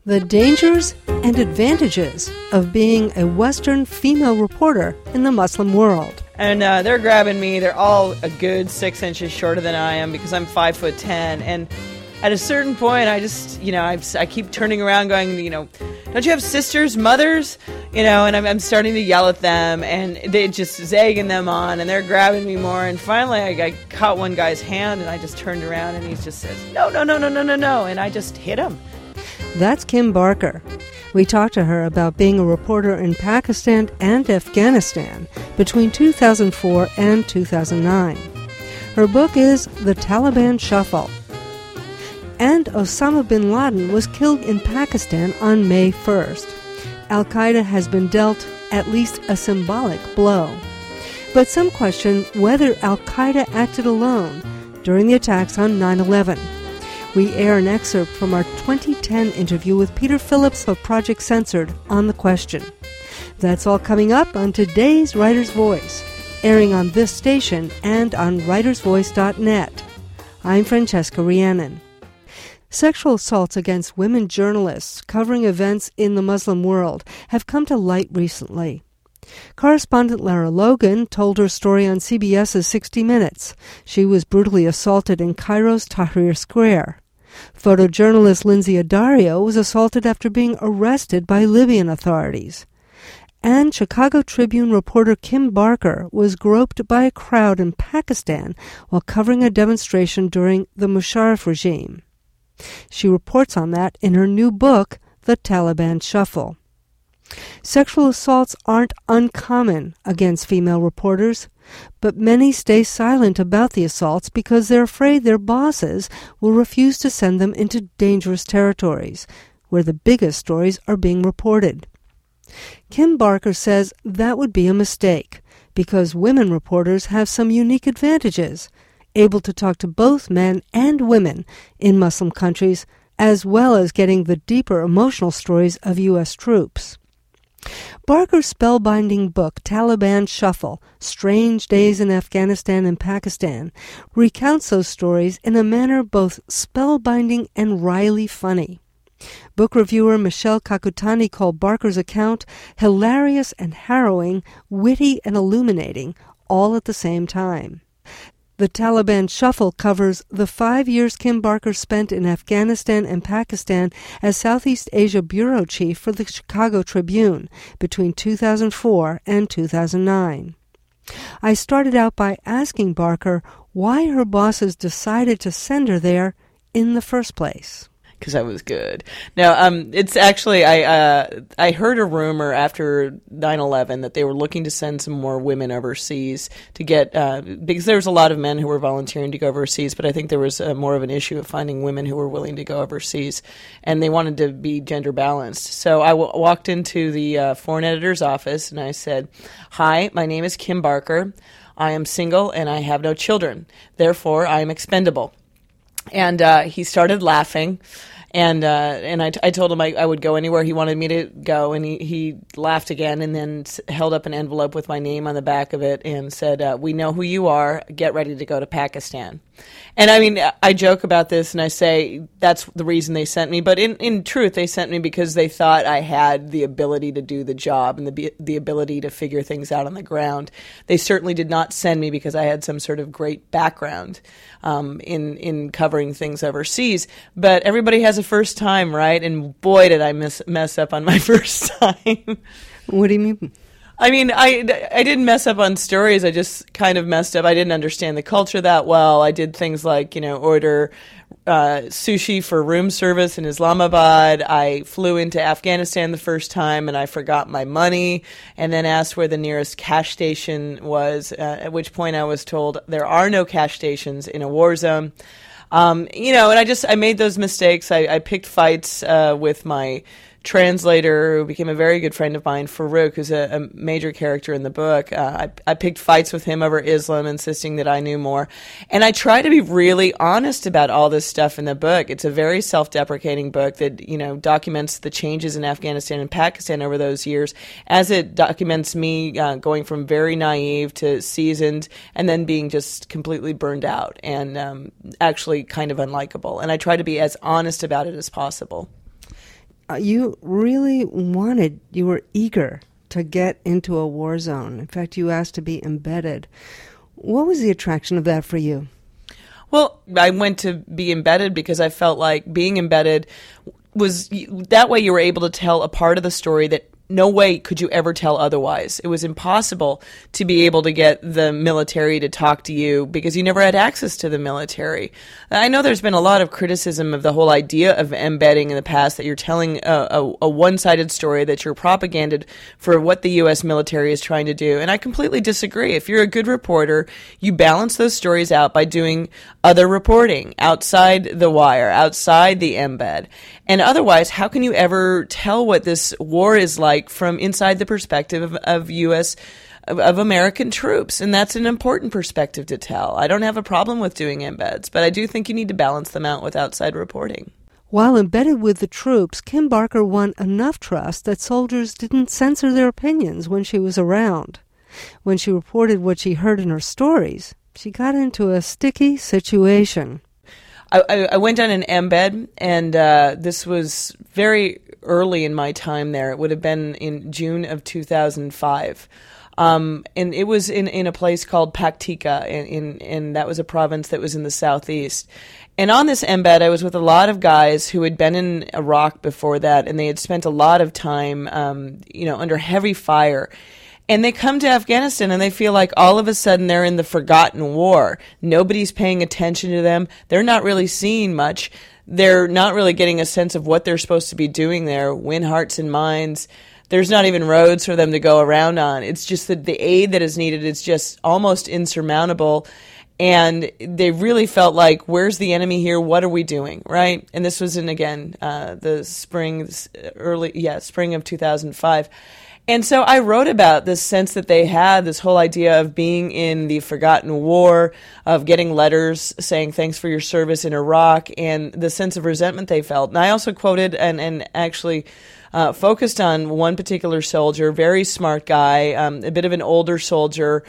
The dangers and advantages of being a Western female reporter in the Muslim world. And they're grabbing me. They're all a good 6 inches shorter than I am because I'm 5'10". And at a certain point, I just, I keep turning around going, don't you have sisters, mothers? And I'm starting to yell at them, and they just zagging them on, and they're grabbing me more. And finally, I caught one guy's hand, and I just turned around, and he just says, no, and I just hit him. That's Kim Barker. We talked to her about being a reporter in Pakistan and Afghanistan between 2004 and 2009. Her book is The Taliban Shuffle. And Osama bin Laden was killed in Pakistan on May 1st. Al-Qaeda has been dealt at least a symbolic blow. But some question whether Al-Qaeda acted alone during the attacks on 9/11. We air an excerpt from our 2010 interview with Peter Phillips of Project Censored on the question. That's all coming up on today's Writer's Voice, airing on this station and on writersvoice.net. I'm Francesca Rhiannon. Sexual assaults against women journalists covering events in the Muslim world have come to light recently. Correspondent Lara Logan told her story on CBS's 60 Minutes. She was brutally assaulted in Cairo's Tahrir Square. Photojournalist Lindsay Addario was assaulted after being arrested by Libyan authorities. And Chicago Tribune reporter Kim Barker was groped by a crowd in Pakistan while covering a demonstration during the Musharraf regime. She reports on that in her new book, The Taliban Shuffle. Sexual assaults aren't uncommon against female reporters, but many stay silent about the assaults because they're afraid their bosses will refuse to send them into dangerous territories, where the biggest stories are being reported. Kim Barker says that would be a mistake, because women reporters have some unique advantages, able to talk to both men and women in Muslim countries, as well as getting the deeper emotional stories of U.S. troops. Barker's spellbinding book, Taliban Shuffle, Strange Days in Afghanistan and Pakistan, recounts those stories in a manner both spellbinding and wryly funny. Book reviewer Michelle Kakutani called Barker's account hilarious and harrowing, witty and illuminating, all at the same time. The Taliban Shuffle covers the 5 years Kim Barker spent in Afghanistan and Pakistan as Southeast Asia bureau chief for the Chicago Tribune between 2004 and 2009. I started out by asking Barker why her bosses decided to send her there in the first place. Because I was good. No, it's actually, I heard a rumor after 9/11 that they were looking to send some more women overseas to get, because there was a lot of men who were volunteering to go overseas, but I think there was more of an issue of finding women who were willing to go overseas, and they wanted to be gender balanced. So I walked into the foreign editor's office, and I said, "Hi, my name is Kim Barker. I am single, and I have no children. Therefore, I am expendable." And he started laughing, and I told him I would go anywhere he wanted me to go, and he laughed again, and then held up an envelope with my name on the back of it and said, "We know who you are. Get ready to go to Pakistan." And I mean, I joke about this and I say that's the reason they sent me, but in truth, they sent me because they thought I had the ability to do the job and the ability to figure things out on the ground. They certainly did not send me because I had some sort of great background in covering things overseas. But everybody has a first time, right? And boy, did I mess up on my first time. What do you mean? I mean, I didn't mess up on stories. I just kind of messed up. I didn't understand the culture that well. I did things like, order sushi for room service in Islamabad. I flew into Afghanistan the first time, and I forgot my money, and then asked where the nearest cash station was, at which point I was told there are no cash stations in a war zone. And I made those mistakes. I picked fights with my translator, who became a very good friend of mine, Farouk, who's a major character in the book. I picked fights with him over Islam, insisting that I knew more. And I try to be really honest about all this stuff in the book. It's a very self-deprecating book that, documents the changes in Afghanistan and Pakistan over those years, as it documents me going from very naive to seasoned and then being just completely burned out and actually kind of unlikable. And I try to be as honest about it as possible. you really you were eager to get into a war zone. In fact, you asked to be embedded. What was the attraction of that for you? Well, I went to be embedded because I felt like being embedded was that way you were able to tell a part of the story that no way could you ever tell otherwise. It was impossible to be able to get the military to talk to you because you never had access to the military. I know there's been a lot of criticism of the whole idea of embedding in the past, that you're telling a one-sided story, that you're propaganded for what the U.S. military is trying to do. And I completely disagree. If you're a good reporter, you balance those stories out by doing other reporting outside the wire, outside the embed. And otherwise, how can you ever tell what this war is like from inside the perspective of American troops? And that's an important perspective to tell. I don't have a problem with doing embeds, but I do think you need to balance them out with outside reporting. While embedded with the troops, Kim Barker won enough trust that soldiers didn't censor their opinions when she was around. When she reported what she heard in her stories, she got into a sticky situation. I went on an embed, and this was very early in my time there. It would have been in June of 2005. And it was in a place called Paktika, and that was a province that was in the southeast. And on this embed, I was with a lot of guys who had been in Iraq before that, and they had spent a lot of time, under heavy fire. And they come to Afghanistan and they feel like all of a sudden they're in the forgotten war. Nobody's paying attention to them. They're not really seeing much. They're not really getting a sense of what they're supposed to be doing there, win hearts and minds. There's not even roads for them to go around on. It's just that the aid that is needed is just almost insurmountable. And they really felt like, where's the enemy here? What are we doing, right? And this was in, again, the spring of 2005. And so I wrote about this sense that they had, this whole idea of being in the forgotten war, of getting letters saying thanks for your service in Iraq, and the sense of resentment they felt. And I also quoted and actually focused on one particular soldier, very smart guy, a bit of an older soldier,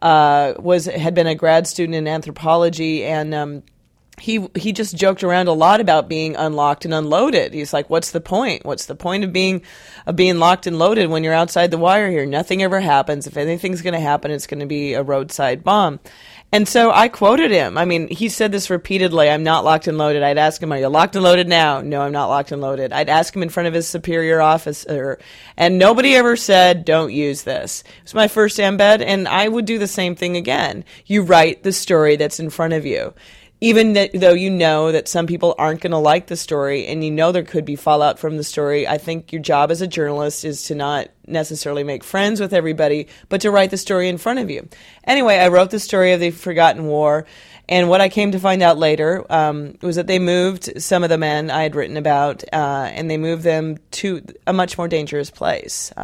had been a grad student in anthropology, and he just joked around a lot about being unlocked and unloaded. He's like, what's the point? What's the point of being locked and loaded when you're outside the wire here? Nothing ever happens. If anything's going to happen, it's going to be a roadside bomb. And so I quoted him. I mean, he said this repeatedly, I'm not locked and loaded. I'd ask him, are you locked and loaded now? No, I'm not locked and loaded. I'd ask him in front of his superior officer, and nobody ever said, don't use this. It was my first embed, and I would do the same thing again. You write the story that's in front of you. Even though you know that some people aren't going to like the story and you know there could be fallout from the story, I think your job as a journalist is to not necessarily make friends with everybody, but to write the story in front of you. Anyway, I wrote the story of the Forgotten War, and what I came to find out later was that they moved some of the men I had written about, and they moved them to a much more dangerous place.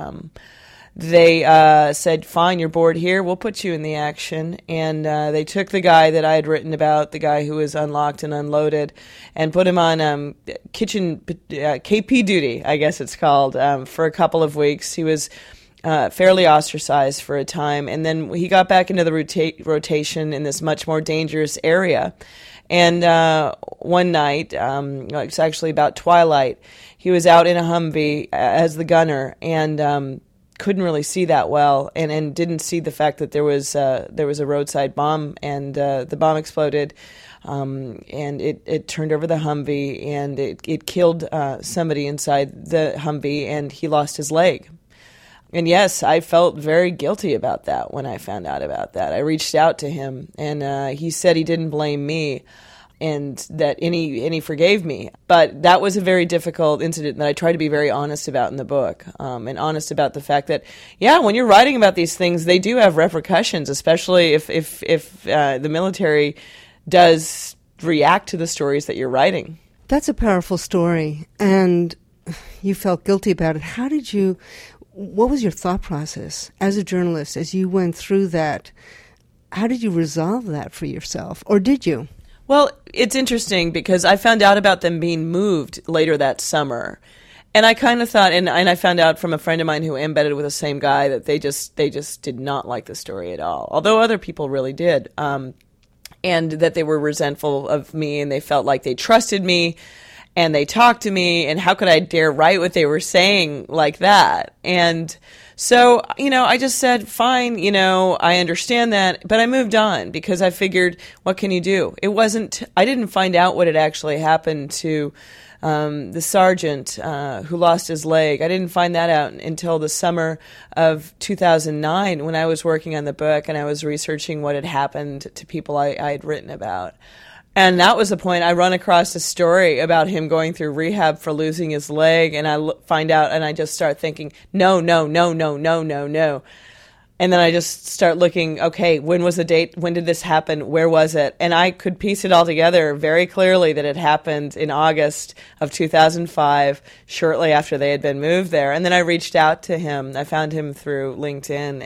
They said, fine, you're bored here, we'll put you in the action. And they took the guy that I had written about, the guy who was unlocked and unloaded, and put him on kitchen KP duty, I guess it's called, for a couple of weeks. He was fairly ostracized for a time, and then he got back into the rotation in this much more dangerous area. And one night, it's actually about twilight, he was out in a Humvee as the gunner, and couldn't really see that well, and didn't see the fact that there was a roadside bomb, and the bomb exploded, and it turned over the Humvee, and it killed somebody inside the Humvee, and he lost his leg. And yes, I felt very guilty about that when I found out about that. I reached out to him, and he said he didn't blame me, and that he forgave me. But that was a very difficult incident that I try to be very honest about in the book, and honest about the fact that, yeah, when you're writing about these things, they do have repercussions, especially if the military does react to the stories that you're writing. That's a powerful story, and you felt guilty about it. What was your thought process as a journalist as you went through that? How did you resolve that for yourself, or did you? Well, it's interesting because I found out about them being moved later that summer. And I kind of thought, and I found out from a friend of mine who embedded with the same guy, that they just did not like the story at all, although other people really did, and that they were resentful of me, and they felt like they trusted me, and they talked to me, and how could I dare write what they were saying like that? And so, I just said, fine, I understand that, but I moved on because I figured, what can you do? I didn't find out what had actually happened to the sergeant who lost his leg. I didn't find that out until the summer of 2009 when I was working on the book and I was researching what had happened to people I had written about. And that was the point. I run across a story about him going through rehab for losing his leg, and I find out, and I just start thinking, no. And then I just start looking, okay, when was the date? When did this happen? Where was it? And I could piece it all together very clearly that it happened in August of 2005, shortly after they had been moved there. And then I reached out to him. I found him through LinkedIn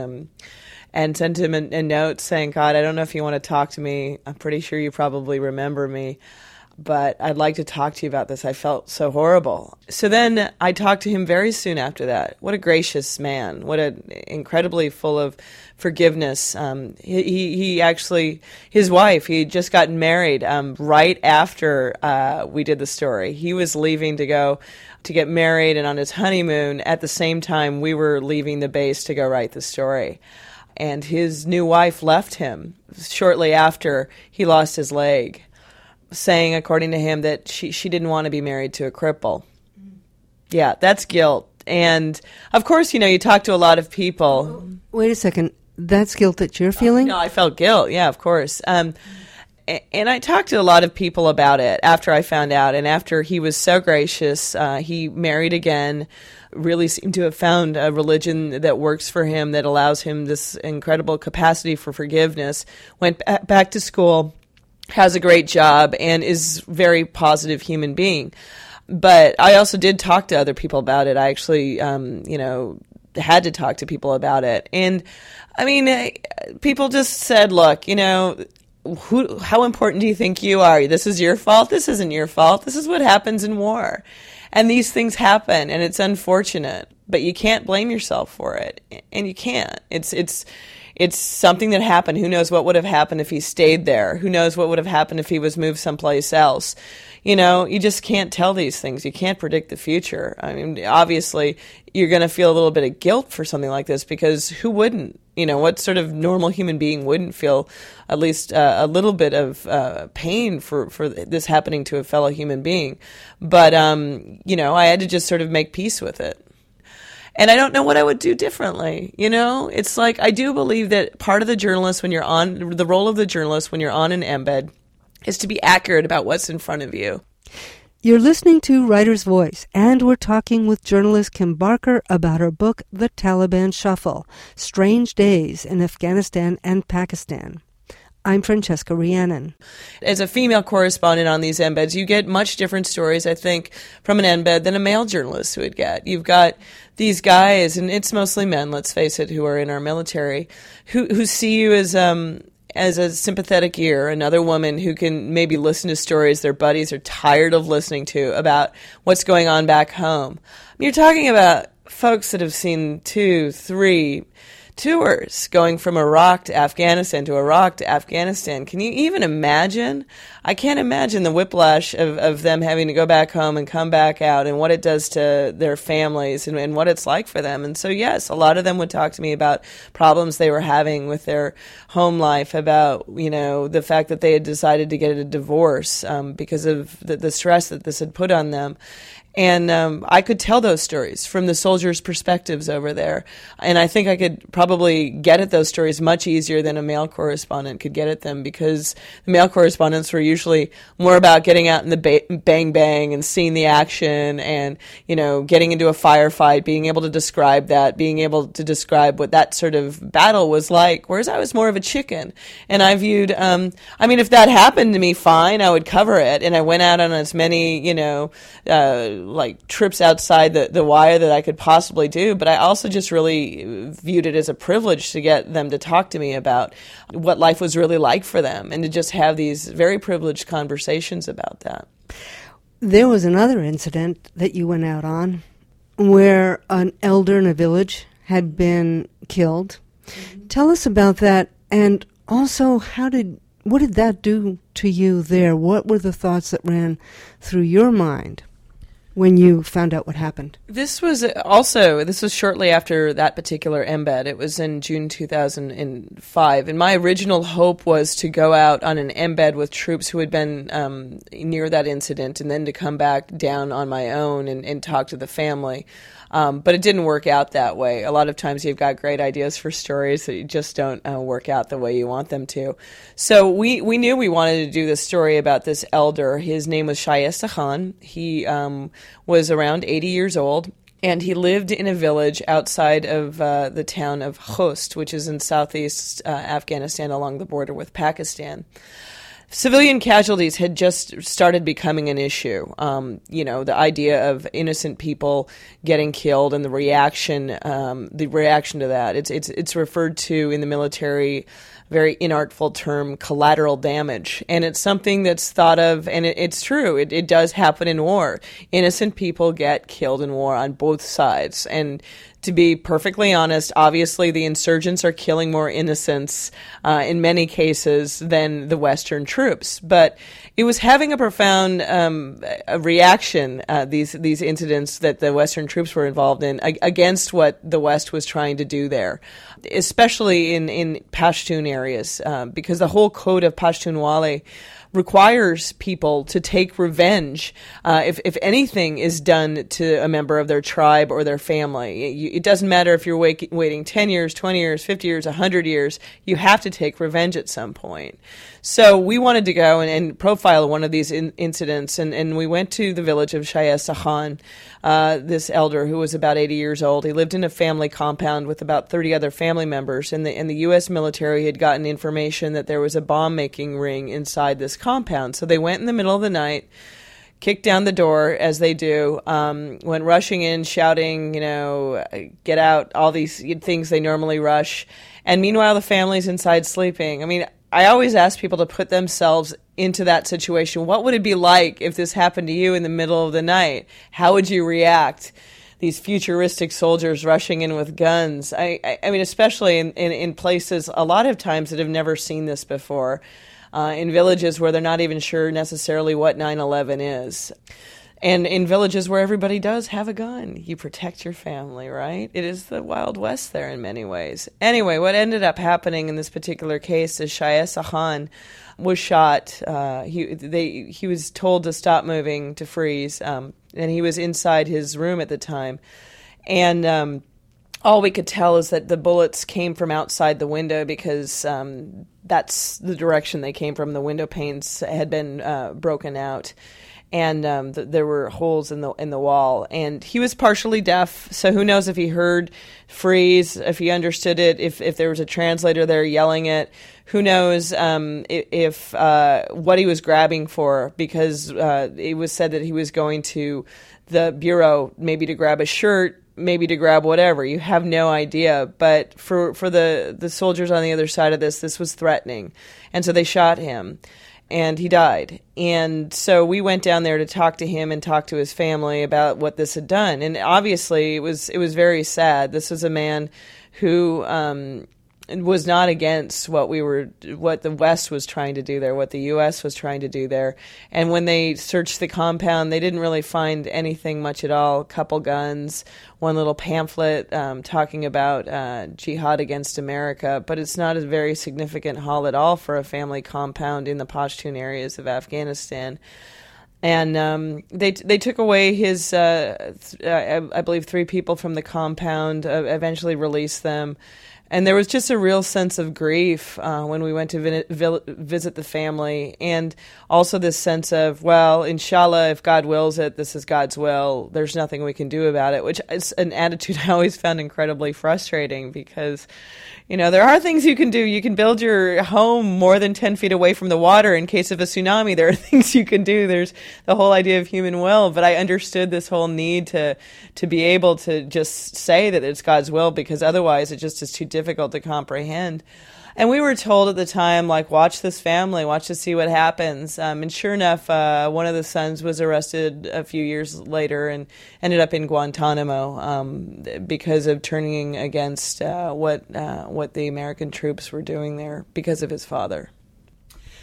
and sent him a note saying, God, I don't know if you want to talk to me. I'm pretty sure you probably remember me, but I'd like to talk to you about this. I felt so horrible. So then I talked to him very soon after that. What a gracious man. What incredibly full of forgiveness. He actually, his wife, he had just gotten married right after we did the story. He was leaving to go to get married and on his honeymoon at the same time we were leaving the base to go write the story. And his new wife left him shortly after he lost his leg, saying, according to him, that she didn't want to be married to a cripple. Yeah, that's guilt. And, of course, you talk to a lot of people. Wait a second. That's guilt that you're feeling? No, I felt guilt. Yeah, of course. And I talked to a lot of people about it after I found out. And after he was so gracious, he married again, really seemed to have found a religion that works for him, that allows him this incredible capacity for forgiveness, went back to school, has a great job, and is a very positive human being. But I also did talk to other people about it. I actually, had to talk to people about it. And, people just said, look, how important do you think you are? This is your fault? This isn't your fault. This is what happens in war. And these things happen, and it's unfortunate, but you can't blame yourself for it, and you can't. It's something that happened. Who knows what would have happened if he stayed there? Who knows what would have happened if he was moved someplace else? You just can't tell these things. You can't predict the future. Obviously, you're going to feel a little bit of guilt for something like this, because who wouldn't? What sort of normal human being wouldn't feel at least a little bit of pain for this happening to a fellow human being? But, I had to just sort of make peace with it. And I don't know what I would do differently. It's like, I do believe that part of the journalist, the role of the journalist when you're on an embed, is to be accurate about what's in front of you. You're listening to Writer's Voice, and we're talking with journalist Kim Barker about her book, The Taliban Shuffle: Strange Days in Afghanistan and Pakistan. I'm Francesca Rhiannon. As a female correspondent on these embeds, you get much different stories, I think, from an embed than a male journalist would get. You've got these guys, and it's mostly men, let's face it, who are in our military, who see you as a sympathetic ear, another woman who can maybe listen to stories their buddies are tired of listening to about what's going on back home. You're talking about folks that have seen 2, 3 tours going from Iraq to Afghanistan to Iraq to Afghanistan. Can you even imagine? I can't imagine the whiplash of them having to go back home and come back out, and what it does to their families and what it's like for them. And so, yes, a lot of them would talk to me about problems they were having with their home life, about, the fact that they had decided to get a divorce because of the stress that this had put on them. And I could tell those stories from the soldiers' perspectives over there. And I think I could probably get at those stories much easier than a male correspondent could get at them, because the male correspondents were usually more about getting out in the bang and seeing the action and, getting into a firefight, being able to describe that, being able to describe what that sort of battle was like. Whereas I was more of a chicken. And I viewed, if that happened to me, fine, I would cover it. And I went out on as many, trips outside the wire that I could possibly do, but I also just really viewed it as a privilege to get them to talk to me about what life was really like for them, and to just have these very privileged conversations about that. There was another incident that you went out on where an elder in a village had been killed. Mm-hmm. Tell us about that, and also, how did what did that do to you there? What were the thoughts that ran through your mind when you found out what happened? This was shortly after that particular embed. It was in June 2005. And my original hope was to go out on an embed with troops who had been near that incident, and then to come back down on my own and talk to the family. But it didn't work out that way. A lot of times you've got great ideas for stories that you just don't work out the way you want them to. So we knew we wanted to do this story about this elder. His name was Shayesta Khan. He was around 80 years old, and he lived in a village outside of the town of Khost, which is in southeast Afghanistan along the border with Pakistan. Civilian casualties had just started becoming an issue. The idea of innocent people getting killed and the reaction to that. It's referred to in the military, very inartful term, collateral damage. And it's something that's thought of, and it's true. It does happen in war. Innocent people get killed in war on both sides. And to be perfectly honest, obviously the insurgents are killing more innocents in many cases than the Western troops. But it was having a profound reaction, these incidents that the Western troops were involved in, against what the West was trying to do there, especially in Pashtun areas, because the whole code of Pashtunwali requires people to take revenge if anything is done to a member of their tribe or their family. It doesn't matter if you're waiting 10 years, 20 years, 50 years, 100 years. You have to take revenge at some point. So we wanted to go and profile one of these incidents, and we went to the village of Shayesta Khan, this elder who was about 80 years old. He lived in a family compound with about 30 other family members, and the U.S. military had gotten information that there was a bomb-making ring inside this compound. So they went in the middle of the night, kicked down the door, as they do, went rushing in, shouting, get out, all these things they normally rush. And meanwhile, the family's inside sleeping. I mean, I always ask people to put themselves into that situation. What would it be like if this happened to you in the middle of the night? How would you react? These futuristic soldiers rushing in with guns. I mean, especially in places a lot of times that have never seen this before, in villages where they're not even sure necessarily what 9/11 is. And in villages where everybody does have a gun, you protect your family, right? It is the Wild West there in many ways. Anyway, what ended up happening in this particular case is Shayesta Khan was shot. He was told to stop moving, to freeze, and he was inside his room at the time. And all we could tell is that the bullets came from outside the window, because that's the direction they came from. The window panes had been broken out. And there were holes in the wall, and he was partially deaf, so who knows if he heard freeze, if he understood it, if there was a translator there yelling it. Who knows if what he was grabbing for, because it was said that he was going to the bureau, maybe to grab a shirt, maybe to grab whatever. You have no idea. But for the soldiers on the other side of this was threatening, and so they shot him. And he died. And so we went down there to talk to him and talk to his family about what this had done. And obviously it was very sad. This was a man who was not against what the West was trying to do there, what the U.S. was trying to do there. And when they searched the compound, they didn't really find anything much at all. A couple guns, one little pamphlet talking about jihad against America, but it's not a very significant haul at all for a family compound in the Pashtun areas of Afghanistan. And they took away his, I believe, 3 people from the compound, eventually released them. And there was just a real sense of grief when we went to visit the family, and also this sense of, well, inshallah, if God wills it, this is God's will. There's nothing we can do about it, which is an attitude I always found incredibly frustrating, because, there are things you can do. You can build your home more than 10 feet away from the water in case of a tsunami. There are things you can do. There's the whole idea of human will. But I understood this whole need to be able to just say that it's God's will, because otherwise it just is too difficult to comprehend. And we were told at the time, watch this family, watch to see what happens. And sure enough, one of the sons was arrested a few years later and ended up in Guantanamo because of turning against what the American troops were doing there because of his father.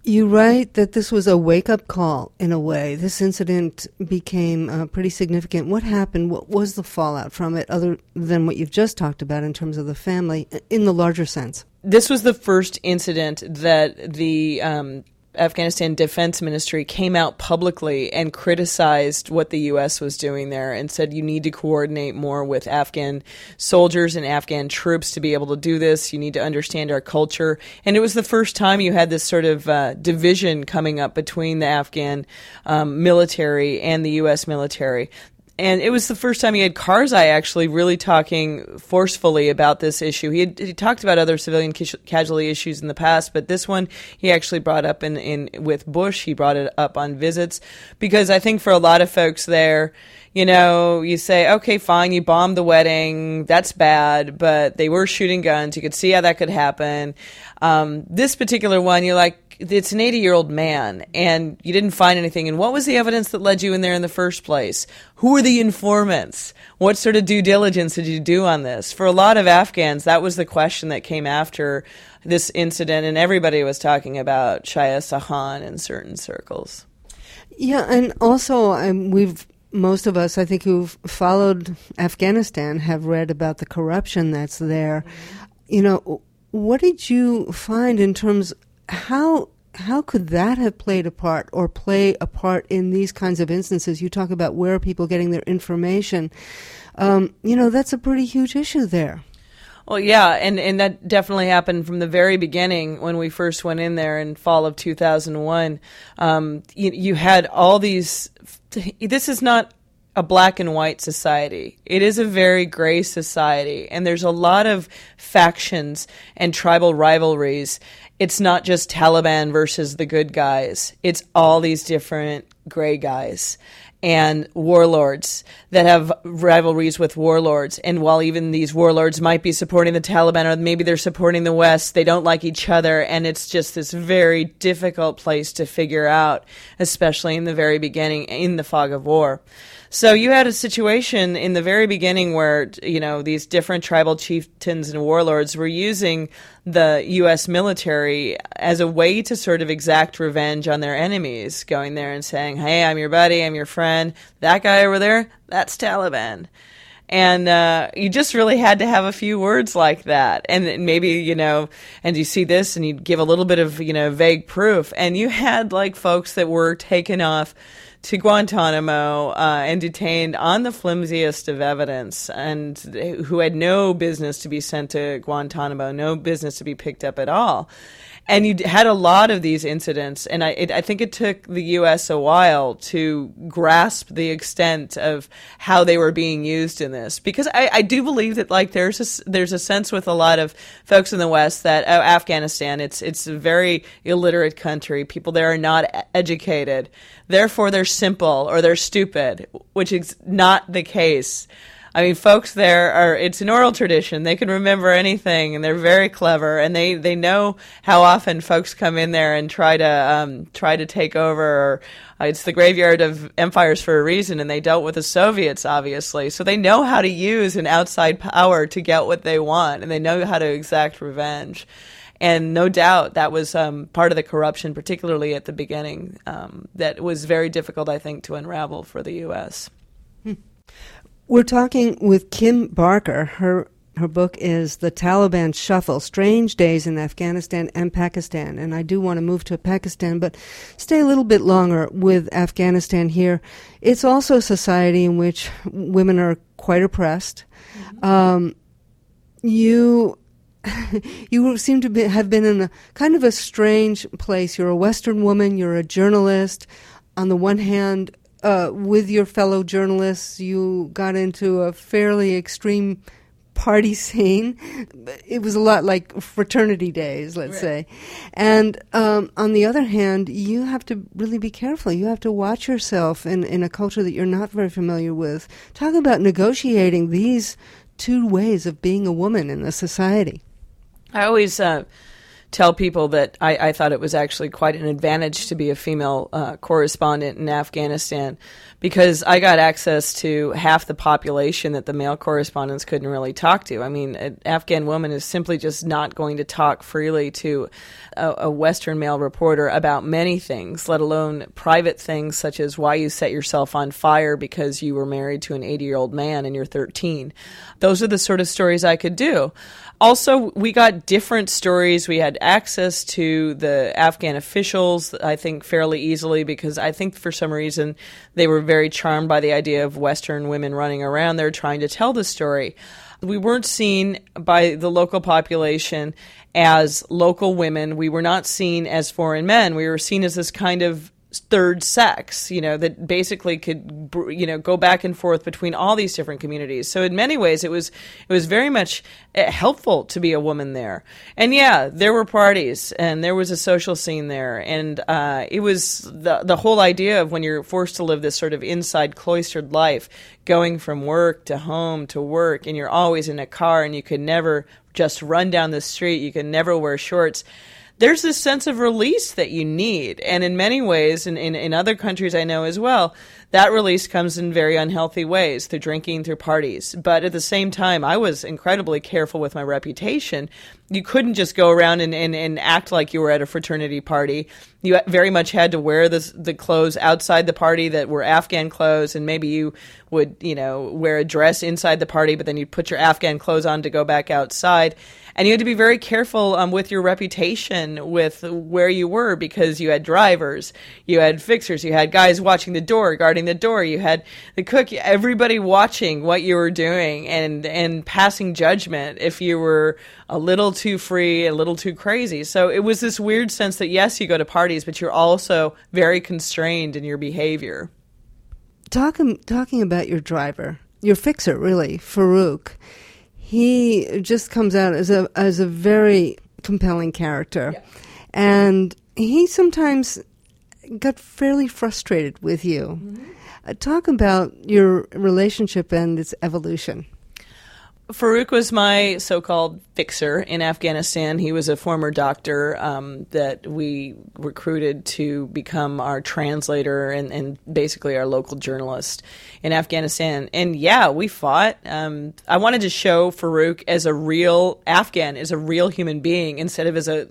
You write that this was a wake-up call, in a way. This incident became pretty significant. What happened? What was the fallout from it, other than what you've just talked about in terms of the family, in the larger sense? This was the first incident that the Afghanistan Defense Ministry came out publicly and criticized what the U.S. was doing there and said you need to coordinate more with Afghan soldiers and Afghan troops to be able to do this. You need to understand our culture. And it was the first time you had this sort of division coming up between the Afghan military and the U.S. military. And it was the first time he had Karzai actually really talking forcefully about this issue. He talked about other civilian casualty issues in the past, but this one he actually brought up in with Bush. He brought it up on visits because I think for a lot of folks there, you know, you say, okay, fine, you bombed the wedding, that's bad, but they were shooting guns. You could see how that could happen. This particular one, you're like, it's an 80-year-old man, and you didn't find anything. And what was the evidence that led you in there in the first place? Who were the informants? What sort of due diligence did you do on this? For a lot of Afghans, that was the question that came after this incident, and everybody was talking about Shaya Sahan in certain circles. Yeah, and also most of us, I think, who've followed Afghanistan have read about the corruption that's there. Mm-hmm. You know, what did you find in terms how could that have played a part or play a part in these kinds of instances? You talk about where are people getting their information. You know, that's a pretty huge issue there. Well, yeah, and that definitely happened from the very beginning when we first went in there in fall of 2001. You had all these. This is not a black and white society. It is a very gray society, and there's a lot of factions and tribal rivalries. It's not just Taliban versus the good guys. It's all these different gray guys and warlords that have rivalries with warlords. And while even these warlords might be supporting the Taliban or maybe they're supporting the West, they don't like each other. And it's just this very difficult place to figure out, especially in the very beginning, in the fog of war. So you had a situation in the very beginning where, you know, these different tribal chieftains and warlords were using the U.S. military as a way to sort of exact revenge on their enemies, going there and saying, hey, I'm your buddy, I'm your friend. That guy over there, that's Taliban. And you just really had to have a few words like that. And maybe, you know, and you see this and you give a little bit of, you know, vague proof. And you had like folks that were taken off to Guantanamo and detained on the flimsiest of evidence and who had no business to be sent to Guantanamo, no business to be picked up at all. And you had a lot of these incidents, and I think it took the U.S. a while to grasp the extent of how they were being used in this. Because I do believe that like there's a sense with a lot of folks in the West that Afghanistan, it's a very illiterate country. People there are not educated. Therefore, they're simple or they're stupid, which is not the case. I mean, folks there it's an oral tradition. They can remember anything, and they're very clever, and they know how often folks come in there and try to take over. Or, it's the graveyard of empires for a reason, and they dealt with the Soviets, obviously. So they know how to use an outside power to get what they want, and they know how to exact revenge. And no doubt that was part of the corruption, particularly at the beginning, that was very difficult, I think, to unravel for the U.S. We're talking with Kim Barker. Her book is The Taliban Shuffle, Strange Days in Afghanistan and Pakistan. And I do want to move to Pakistan, but stay a little bit longer with Afghanistan here. It's also a society in which women are quite oppressed. Mm-hmm. You seem to have been in a kind of a strange place. You're a Western woman. You're a journalist. On the one hand, with your fellow journalists, you got into a fairly extreme party scene. It was a lot like fraternity days, let's say. And on the other hand, you have to really be careful. You have to watch yourself in a culture that you're not very familiar with. Talk about negotiating these two ways of being a woman in the society. I always tell people that I thought it was actually quite an advantage to be a female correspondent in Afghanistan, because I got access to half the population that the male correspondents couldn't really talk to. I mean, an Afghan woman is simply just not going to talk freely to a Western male reporter about many things, let alone private things such as why you set yourself on fire because you were married to an 80-year-old man and you're 13. Those are the sort of stories I could do. Also, we got different stories. We had access to the Afghan officials, I think, fairly easily, because I think for some reason they were very charmed by the idea of Western women running around there trying to tell the story. We weren't seen by the local population as local women. We were not seen as foreign men. We were seen as this kind of third sex, that basically could, go back and forth between all these different communities. So in many ways, it was very much helpful to be a woman there. And yeah, there were parties and there was a social scene there. And it was the whole idea of when you're forced to live this sort of inside cloistered life, going from work to home to work, and you're always in a car and you could never just run down the street. You could never wear shorts. There's this sense of release that you need. And in many ways, in other countries I know as well, that release comes in very unhealthy ways, through drinking, through parties. But at the same time, I was incredibly careful with my reputation. You couldn't just go around and act like you were at a fraternity party. You very much had to wear the clothes outside the party that were Afghan clothes, and maybe you would, wear a dress inside the party, but then you'd put your Afghan clothes on to go back outside. And you had to be very careful with your reputation, with where you were, because you had drivers, you had fixers, you had guys watching the door, guarding the door, you had the cook, everybody watching what you were doing and passing judgment if you were a little too free, a little too crazy. So it was this weird sense that, yes, you go to parties, but you're also very constrained in your behavior. Talking about your driver, your fixer, really, Farouk. He just comes out as a very compelling character. Yeah. And he sometimes got fairly frustrated with you. Mm-hmm. Talk about your relationship and its evolution. Farouk was my so-called fixer in Afghanistan. He was a former doctor that we recruited to become our translator and basically our local journalist in Afghanistan. And yeah, we fought. I wanted to show Farouk as a real Afghan, as a real human being, instead of as a,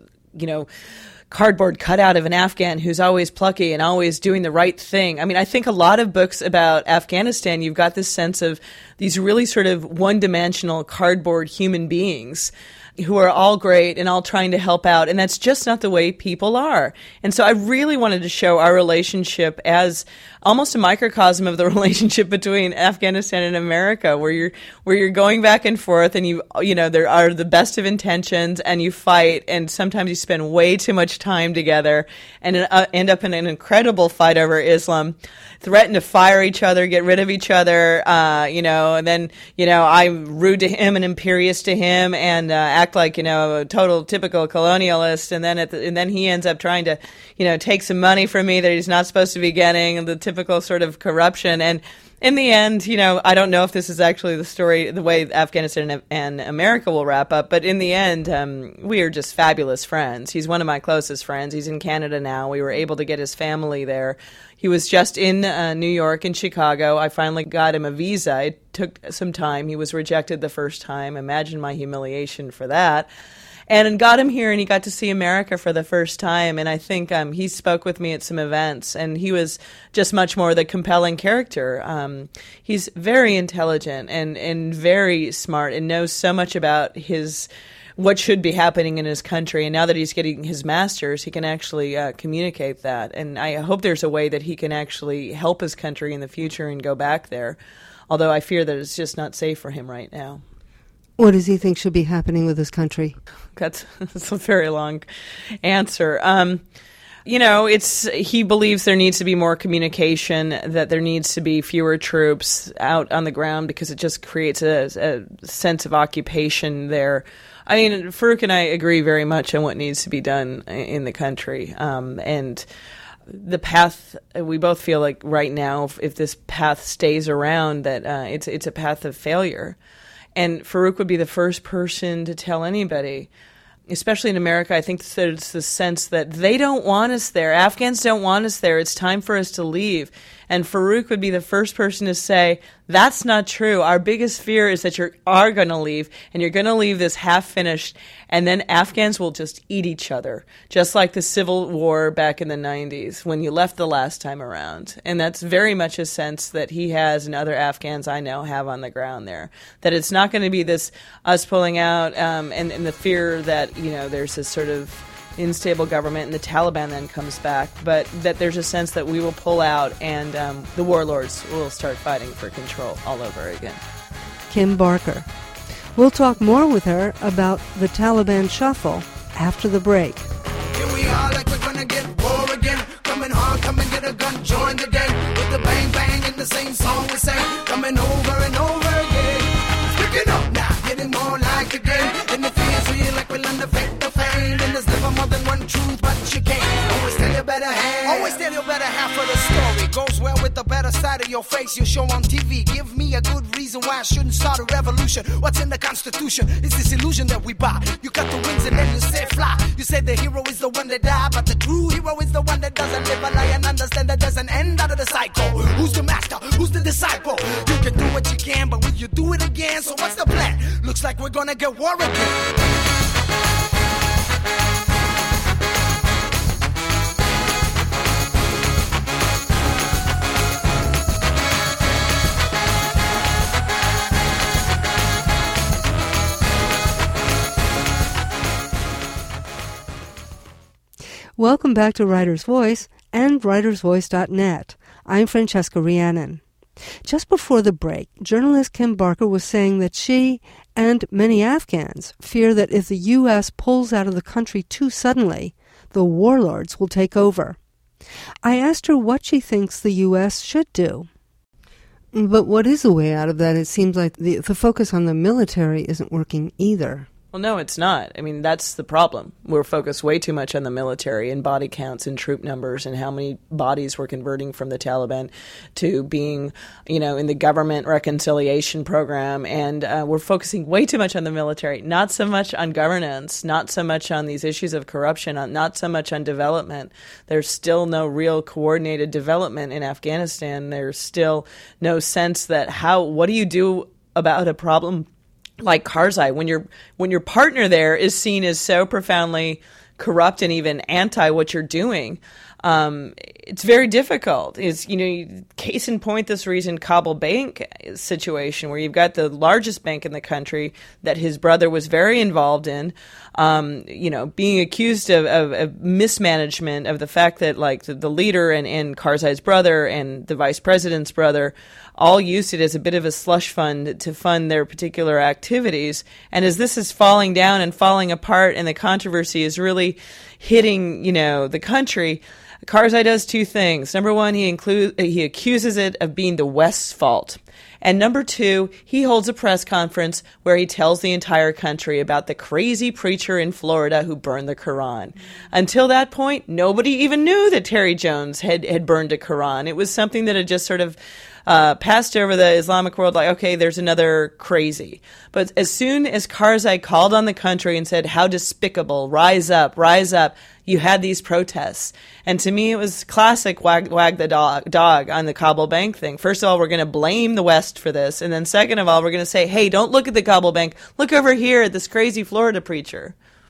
cardboard cutout of an Afghan who's always plucky and always doing the right thing. I mean, I think a lot of books about Afghanistan, you've got this sense of these really sort of one-dimensional cardboard human beings who are all great and all trying to help out, and that's just not the way people are. And so I really wanted to show our relationship as almost a microcosm of the relationship between Afghanistan and America, where you're going back and forth, and there are the best of intentions, and you fight, and sometimes you spend way too much time together and end up in an incredible fight over Islam, threaten to fire each other, get rid of each other, and then I'm rude to him and imperious to him, and act like a total typical colonialist, and then he ends up trying to take some money from me that he's not supposed to be getting, and the typical sort of corruption. And in the end, I don't know if this is actually the story, the way Afghanistan and America will wrap up, but in the end, we are just fabulous friends. He's one of my closest friends. He's in Canada now. We were able to get his family there. He was just in New York and Chicago. I finally got him a visa. It took some time. He was rejected the first time. Imagine my humiliation for that. And got him here, and he got to see America for the first time. And I think he spoke with me at some events, and he was just much more the compelling character. He's very intelligent and very smart and knows so much about what should be happening in his country. And now that he's getting his master's, he can actually communicate that. And I hope there's a way that he can actually help his country in the future and go back there, although I fear that it's just not safe for him right now. What does he think should be happening with his country? That's a very long answer. He believes there needs to be more communication, that there needs to be fewer troops out on the ground because it just creates a sense of occupation there. I mean, Farouk and I agree very much on what needs to be done in the country. And the path, we both feel like right now, if this path stays around, that it's a path of failure. And Farouk would be the first person to tell anybody, especially in America, I think that it's the sense that they don't want us there. Afghans don't want us there. It's time for us to leave. And Farouk would be the first person to say, that's not true. Our biggest fear is that you are going to leave, and you're going to leave this half-finished, and then Afghans will just eat each other, just like the Civil War back in the 90s when you left the last time around. And that's very much a sense that he has and other Afghans I know have on the ground there, that it's not going to be this us pulling out and the fear that, there's this sort of unstable government and the Taliban then comes back, but that there's a sense that we will pull out and the warlords will start fighting for control all over again. Kim Barker. We'll talk more with her about the Taliban shuffle after the break. Here we are like we're gonna get war again. Coming hard, come and get a gun, join the gang. With the bang bang in the same song we sang. Coming over and over again. Picking up now, getting more like a game. And the feels real like we'll underfake the fame. And there's never more than one truth, but you can't always tell your better half. Always tell your better half of the story. Goes well with the better side of your face you show on TV. Give me a good reason why I shouldn't start a revolution. What's in the Constitution? It's this illusion that we buy. You cut the wings and then you say fly. You say the hero is the one that died, but the true hero is the one that doesn't live a lie and understand that there's an end out of the cycle. Who's the master? Who's the disciple? You can do what you can, but will you do it again? So what's the plan? Looks like we're gonna get war again. Welcome back to Writer's Voice and writersvoice.net. I'm Francesca Rhiannon. Just before the break, journalist Kim Barker was saying that she and many Afghans fear that if the U.S. pulls out of the country too suddenly, the warlords will take over. I asked her what she thinks the U.S. should do. But what is the way out of that? It seems like the focus on the military isn't working either. Well, no, it's not. I mean, that's the problem. We're focused way too much on the military and body counts and troop numbers and how many bodies we're converting from the Taliban to being, in the government reconciliation program. And we're focusing way too much on the military, not so much on governance, not so much on these issues of corruption, not so much on development. There's still no real coordinated development in Afghanistan. There's still no sense that what do you do about a problem like Karzai, when your partner there is seen as so profoundly corrupt and even anti what you're doing, it's very difficult. Case in point, this recent Kabul bank situation where you've got the largest bank in the country that his brother was very involved in, being accused of mismanagement, of the fact that the leader and Karzai's brother and the vice president's brother all used it as a bit of a slush fund to fund their particular activities. And as this is falling down and falling apart and the controversy is really hitting, the country, Karzai does two things. Number one, he accuses it of being the West's fault. And number two, he holds a press conference where he tells the entire country about the crazy preacher in Florida who burned the Quran. Until that point, nobody even knew that Terry Jones had burned a Quran. It was something that had just sort of passed over the Islamic world like, okay, there's another crazy. But as soon as Karzai called on the country and said, how despicable, rise up, you had these protests. And to me, it was classic wag the dog on the Kabul bank thing. First of all, we're going to blame the West for this. And then second of all, we're going to say, hey, don't look at the Kabul bank. Look over here at this crazy Florida preacher.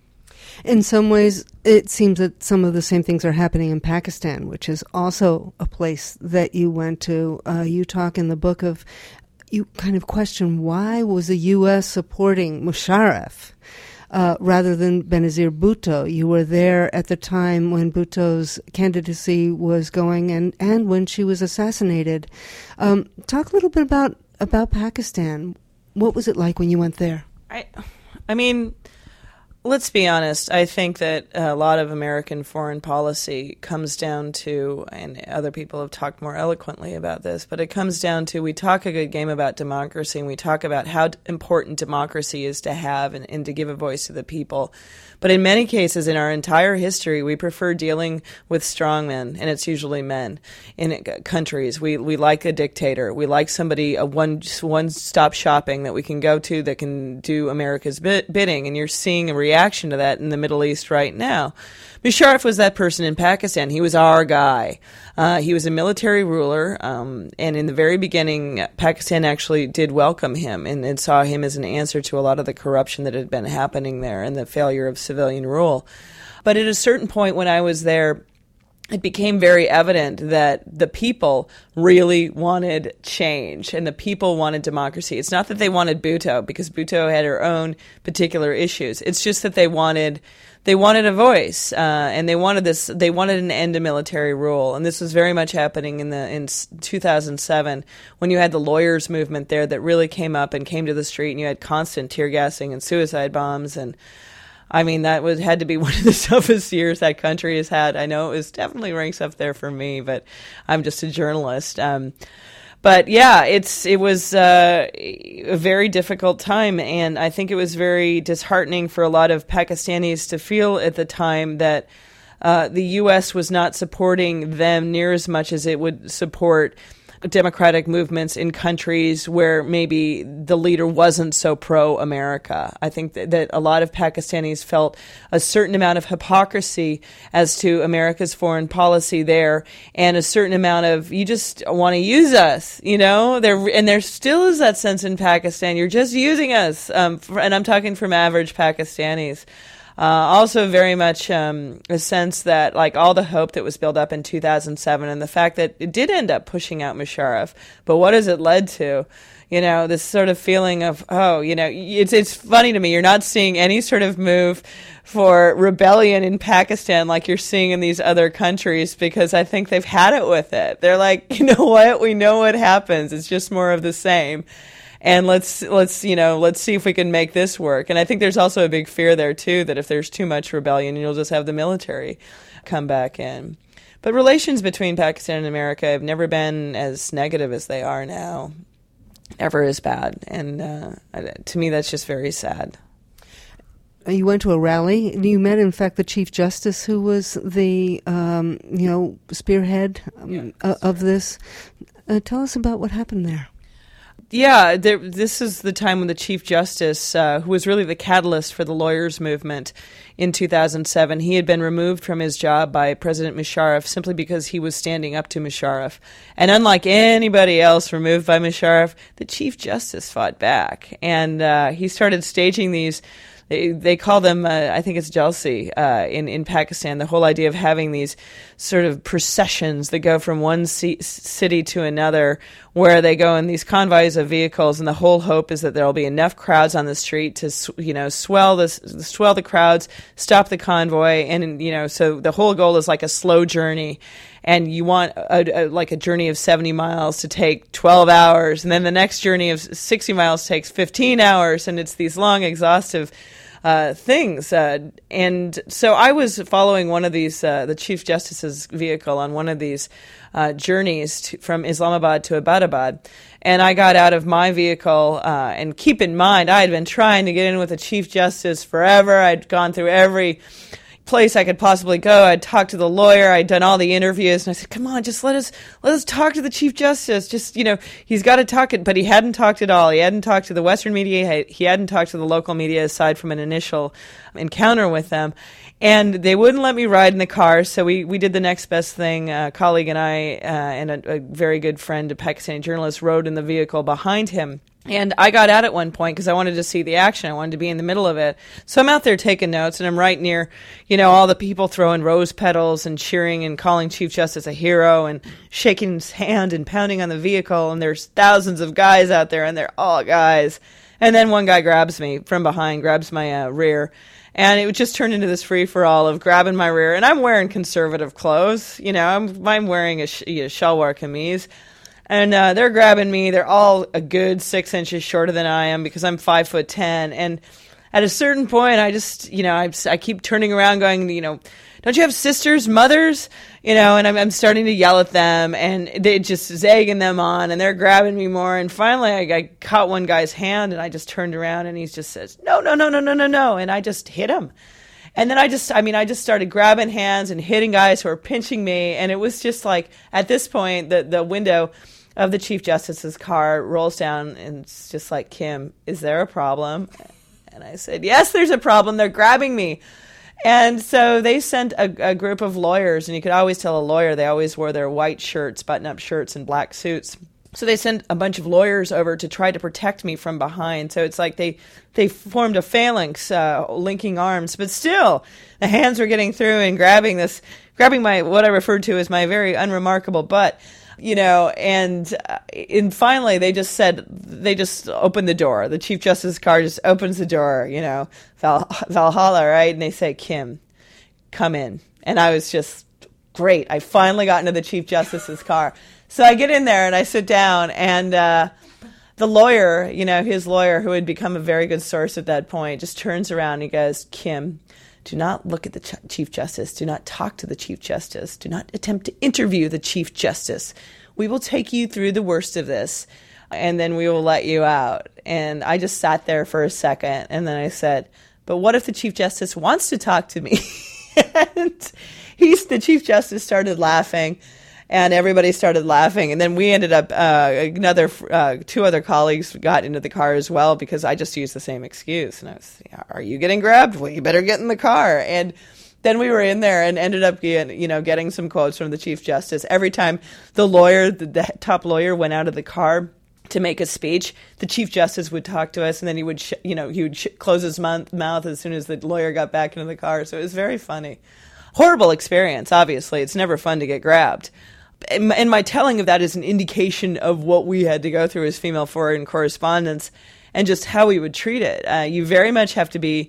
In some ways, it seems that some of the same things are happening in Pakistan, which is also a place that you went to. You talk in the book of, you kind of question why was the U.S. supporting Musharraf rather than Benazir Bhutto. You were there at the time when Bhutto's candidacy was going and when she was assassinated. Talk a little bit about Pakistan. What was it like when you went there? I mean, let's be honest. I think that a lot of American foreign policy comes down to, and other people have talked more eloquently about this, but it comes down to, we talk a good game about democracy, and we talk about how important democracy is to have and to give a voice to the people. But in many cases, in our entire history, we prefer dealing with strong men, and it's usually men in countries. We like a dictator. We like somebody, a one-stop shopping that we can go to that can do America's bidding. And you're seeing a reality reaction to that in the Middle East right now. Musharraf was that person in Pakistan. He was our guy. He was a military ruler, and in the very beginning, Pakistan actually did welcome him and saw him as an answer to a lot of the corruption that had been happening there and the failure of civilian rule. But at a certain point when I was there, it became very evident that the people really wanted change and the people wanted democracy. It's not that they wanted Bhutto, because Bhutto had her own particular issues. It's just that they wanted a voice, and they wanted an end to military rule. And this was very much happening in 2007 when you had the lawyers movement there that really came up and came to the street, and you had constant tear gassing and suicide bombs. And I mean, that had to be one of the toughest years that country has had. I know it was definitely ranks up there for me, but I'm just a journalist. But yeah, it was a very difficult time, and I think it was very disheartening for a lot of Pakistanis to feel at the time that the U.S. was not supporting them near as much as it would support democratic movements in countries where maybe the leader wasn't so pro-America. I think that a lot of Pakistanis felt a certain amount of hypocrisy as to America's foreign policy there, and a certain amount of, you just want to use us, you know? There still is that sense in Pakistan. You're just using us. And I'm talking from average Pakistanis. Also very much a sense that, like, all the hope that was built up in 2007 and the fact that it did end up pushing out Musharraf, but what has it led to? You know, this sort of feeling of, oh, you know, it's funny to me. You're not seeing any sort of move for rebellion in Pakistan like you're seeing in these other countries, because I think they've had it with it. They're like, you know what? We know what happens. It's just more of the same. And let's see if we can make this work. And I think there's also a big fear there too, that if there's too much rebellion, you'll just have the military come back in. But relations between Pakistan and America have never been as negative as they are now, ever as bad. And to me, that's just very sad. You went to a rally. You met, in fact, the Chief Justice, who was the spearhead of this. Tell us about what happened there. Yeah, this is the time when the Chief Justice, who was really the catalyst for the lawyers' movement in 2007, he had been removed from his job by President Musharraf simply because he was standing up to Musharraf. And unlike anybody else removed by Musharraf, the Chief Justice fought back. And he started staging these. They call them, I think it's Jalsi in Pakistan, the whole idea of having these sort of processions that go from one city to another, where they go in these convoys of vehicles, and the whole hope is that there will be enough crowds on the street to, swell the crowds, stop the convoy, and, so the whole goal is like a slow journey. And you want a journey of 70 miles to take 12 hours, and then the next journey of 60 miles takes 15 hours, and it's these long, exhaustive things. And so I was following one of these, the Chief Justice's vehicle on one of these journeys from Islamabad to Abbottabad. And I got out of my vehicle, and keep in mind, I had been trying to get in with the Chief Justice forever. I'd gone through every place I could possibly go. I'd talked to the lawyer. I'd done all the interviews, and I said, "Come on, just let us talk to the Chief Justice. Just, he's got to talk it." But he hadn't talked at all. He hadn't talked to the Western media. He hadn't talked to the local media aside from an initial encounter with them. And they wouldn't let me ride in the car, so we did the next best thing. A colleague and I and a very good friend, a Pakistani journalist, rode in the vehicle behind him. And I got out at one point because I wanted to see the action. I wanted to be in the middle of it. So I'm out there taking notes, and I'm right near, all the people throwing rose petals and cheering and calling Chief Justice a hero and shaking his hand and pounding on the vehicle. And there's thousands of guys out there, and they're all guys. And then one guy grabs me from behind, grabs my rear. And it would just turn into this free-for-all of grabbing my rear. And I'm wearing conservative clothes. I'm wearing a shalwar kameez. And they're grabbing me. They're all a good 6 inches shorter than I am because I'm 5'10". And at a certain point, I just, I keep turning around going, don't you have sisters, mothers? And I'm starting to yell at them, and they just zagging them on, and they're grabbing me more. And finally, I caught one guy's hand, and I just turned around, and he just says, no. And I just hit him. And then I just started grabbing hands and hitting guys who were pinching me. And it was just like, at this point, the window of the Chief Justice's car rolls down, and it's just like, "Kim, is there a problem?" And I said, yes, there's a problem. They're grabbing me. And so they sent a group of lawyers, and you could always tell a lawyer, they always wore their white shirts, button-up shirts, and black suits. So they sent a bunch of lawyers over to try to protect me from behind. So it's like they formed a phalanx, linking arms, but still the hands were getting through and grabbing my, what I referred to as my very unremarkable butt, and finally they just opened the door. The Chief Justice's car just opens the door, Valhalla, right? And they say, Kim, come in. And I was just, great. I finally got into the Chief Justice's car. So I get in there and I sit down, and the lawyer, his lawyer, who had become a very good source at that point, just turns around and he goes, Kim, do not look at the Chief Justice. Do not talk to the Chief Justice. Do not attempt to interview the Chief Justice. We will take you through the worst of this, and then we will let you out. And I just sat there for a second, and then I said, but what if the Chief Justice wants to talk to me? And the Chief Justice started laughing. And everybody started laughing. And then we ended up, two other colleagues got into the car as well, because I just used the same excuse. And I was, are you getting grabbed? Well, you better get in the car. And then we were in there and ended up getting some quotes from the Chief Justice. Every time the lawyer, the top lawyer, went out of the car to make a speech, the Chief Justice would talk to us, and then he would, close his mouth as soon as the lawyer got back into the car. So it was very funny. Horrible experience, obviously. It's never fun to get grabbed. And my telling of that is an indication of what we had to go through as female foreign correspondents and just how we would treat it. You very much have to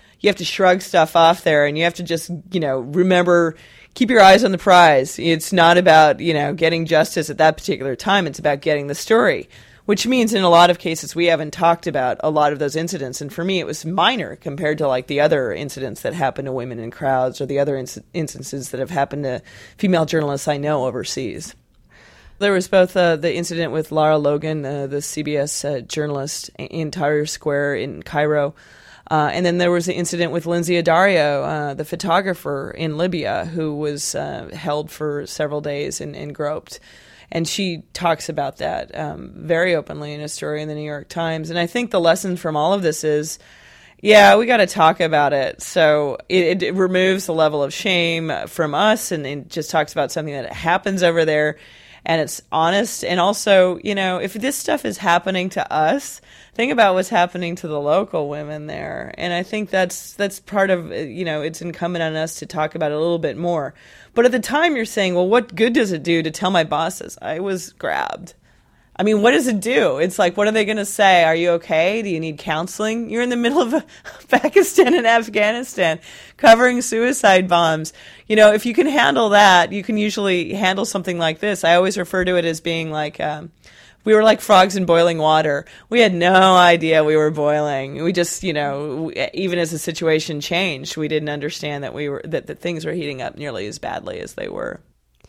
shrug stuff off there, and you have to just, remember, keep your eyes on the prize. It's not about, getting justice at that particular time. It's about getting the story, which means in a lot of cases we haven't talked about a lot of those incidents. And for me, it was minor compared to like the other incidents that happen to women in crowds, or the other instances that have happened to female journalists I know overseas. There was both the incident with Lara Logan, the CBS journalist in Tahrir Square in Cairo, and then there was the incident with Lindsay Addario, the photographer in Libya, who was held for several days and groped. And she talks about that very openly in a story in the New York Times. And I think the lesson from all of this is, we got to talk about it. So it removes the level of shame from us, and it just talks about something that happens over there, and it's honest. And also, if this stuff is happening to us, think about what's happening to the local women there. And I think that's part of, it's incumbent on us to talk about it a little bit more. But at the time you're saying, well, what good does it do to tell my bosses I was grabbed? I mean, what does it do? It's like, what are they going to say? Are you okay? Do you need counseling? You're in the middle of Pakistan and Afghanistan covering suicide bombs. If you can handle that, you can usually handle something like this. I always refer to it as being like, we were like frogs in boiling water. We had no idea we were boiling. We just, even as the situation changed, we didn't understand that things were heating up nearly as badly as they were.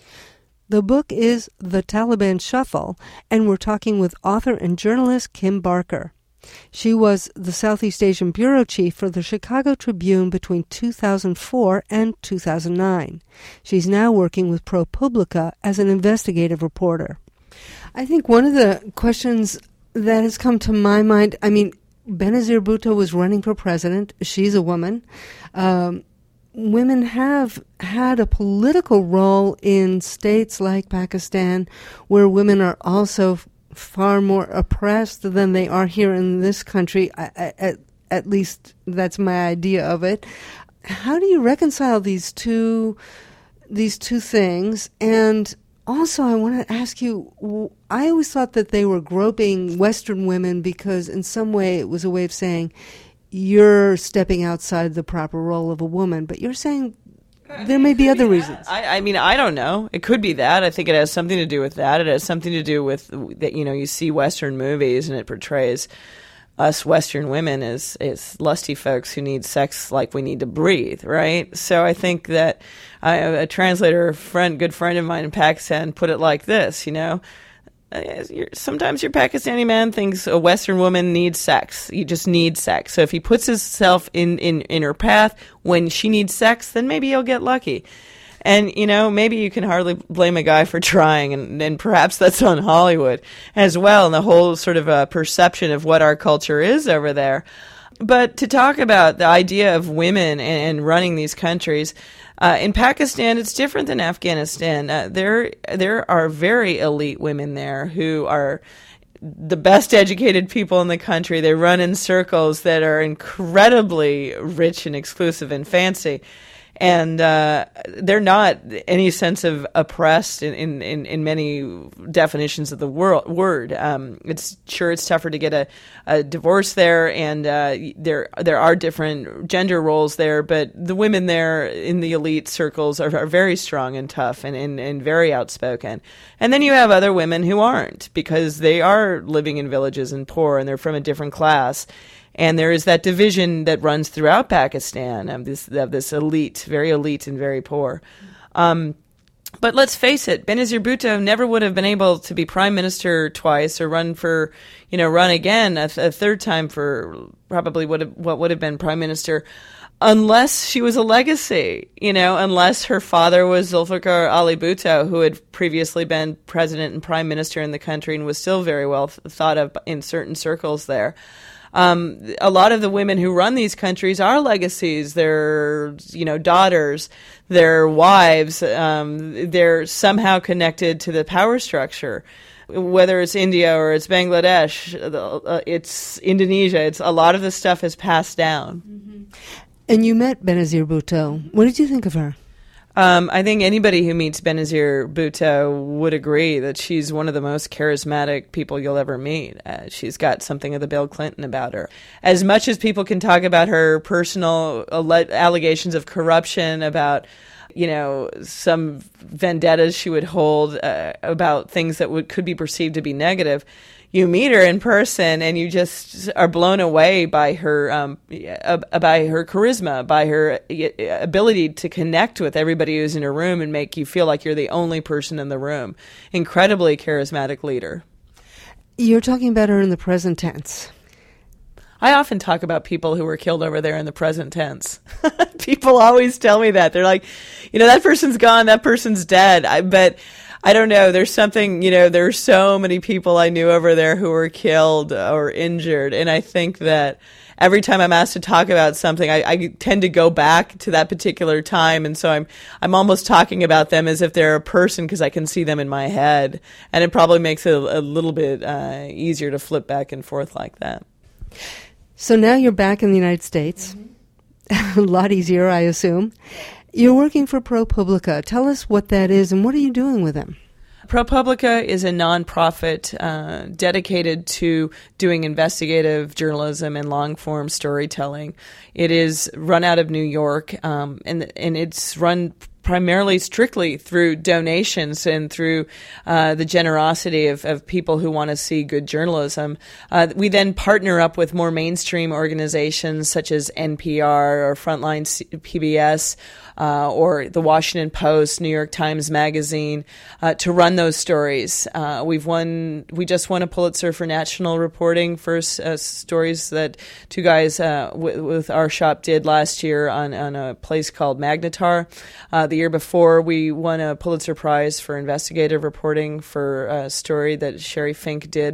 The book is The Taliban Shuffle, and we're talking with author and journalist Kim Barker. She was the Southeast Asian bureau chief for the Chicago Tribune between 2004 and 2009. She's now working with ProPublica as an investigative reporter. I think one of the questions that has come to my mind, Benazir Bhutto was running for president. She's a woman. Women have had a political role in states like Pakistan, where women are also far more oppressed than they are here in this country. At least that's my idea of it. How do you reconcile these two things? And also, I want to ask you, I always thought that they were groping Western women because in some way it was a way of saying, you're stepping outside the proper role of a woman, but you're saying there may be other reasons. I don't know. It could be that. I think it has something to do with that. It has something to do with that. You see Western movies and it portrays us Western women as lusty folks who need sex like we need to breathe, right? So I think that a translator good friend of mine in Pakistan put it like this, sometimes your Pakistani man thinks a Western woman needs sex. You just need sex. So if he puts himself in her path when she needs sex, then maybe he'll get lucky. And, maybe you can hardly blame a guy for trying, and perhaps that's on Hollywood as well, and the whole sort of perception of what our culture is over there. But to talk about the idea of women and running these countries, in Pakistan, it's different than Afghanistan. There are very elite women there who are the best educated people in the country. They run in circles that are incredibly rich and exclusive and fancy. And they're not any sense of oppressed in many definitions of the word. It's tougher to get a divorce there, and there are different gender roles there. But the women there in the elite circles are very strong and tough and very outspoken. And then you have other women who aren't, because they are living in villages and poor, and they're from a different class. And there is that division that runs throughout Pakistan of this elite, very elite and very poor. But let's face it, Benazir Bhutto never would have been able to be prime minister twice or run again a third time for probably what would have been prime minister, unless she was a legacy, unless her father was Zulfikar Ali Bhutto, who had previously been president and prime minister in the country and was still very well thought of in certain circles there. A lot of the women who run these countries are legacies. They're, daughters, they're wives. They're somehow connected to the power structure. Whether it's India or it's Bangladesh, it's Indonesia. A lot of the stuff has passed down. Mm-hmm. And you met Benazir Bhutto. What did you think of her? I think anybody who meets Benazir Bhutto would agree that she's one of the most charismatic people you'll ever meet. She's got something of the Bill Clinton about her. As much as people can talk about her personal allegations of corruption, about some vendettas she would hold about things that could be perceived to be negative, you meet her in person and you just are blown away by her charisma, by her ability to connect with everybody who's in a room and make you feel like you're the only person in the room. Incredibly charismatic leader. You're talking about her in the present tense. I often talk about people who were killed over there in the present tense. People always tell me that. They're like, that person's gone, that person's dead. But I don't know. There's something, there's so many people I knew over there who were killed or injured. And I think that every time I'm asked to talk about something, I tend to go back to that particular time. And so I'm almost talking about them as if they're a person, because I can see them in my head. And it probably makes it a little bit easier to flip back and forth like that. So now you're back in the United States. Mm-hmm. A lot easier, I assume. You're working for ProPublica. Tell us what that is and what are you doing with them? ProPublica is a nonprofit dedicated to doing investigative journalism and long-form storytelling. It is run out of New York, and it's run primarily strictly through donations and through the generosity of people who want to see good journalism. We then partner up with more mainstream organizations such as NPR or Frontline PBS or the Washington Post, New York Times Magazine, to run those stories. We just won a Pulitzer for national reporting for stories that two guys with our shop did last year on a place called Magnetar. The year before, we won a Pulitzer Prize for investigative reporting for a story that Sherry Fink did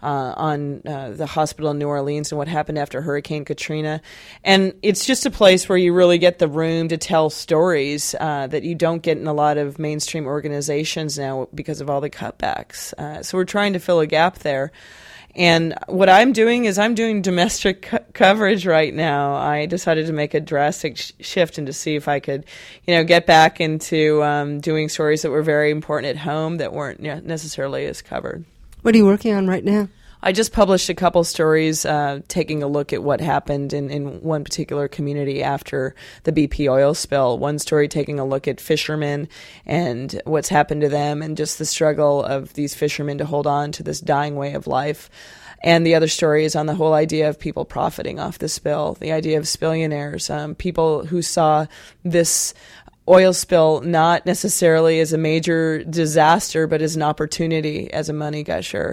on the hospital in New Orleans and what happened after Hurricane Katrina. And it's just a place where you really get the room to tell stories that you don't get in a lot of mainstream organizations now because of all the cutbacks. So we're trying to fill a gap there. And what I'm doing is I'm doing domestic coverage right now. I decided to make a drastic shift and to see if I could, get back into doing stories that were very important at home that weren't necessarily as covered. What are you working on right now? I just published a couple stories taking a look at what happened in one particular community after the BP oil spill. One story taking a look at fishermen and what's happened to them and just the struggle of these fishermen to hold on to this dying way of life. And the other story is on the whole idea of people profiting off the spill, the idea of spillionaires, people who saw this oil spill not necessarily as a major disaster, but as an opportunity, as a money gusher.